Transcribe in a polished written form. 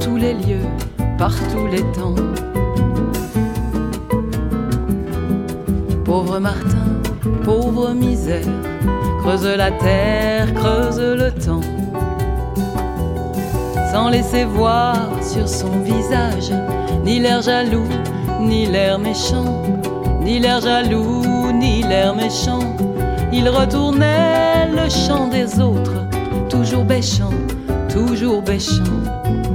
tous les lieux, par tous les temps. Pauvre Martin, pauvre misère, creuse la terre, creuse le temps, sans laisser voir sur son visage ni l'air jaloux, ni l'air méchant, ni l'air jaloux, ni l'air méchant. Il retournait le chant des autres, toujours bêchant, toujours bêchant.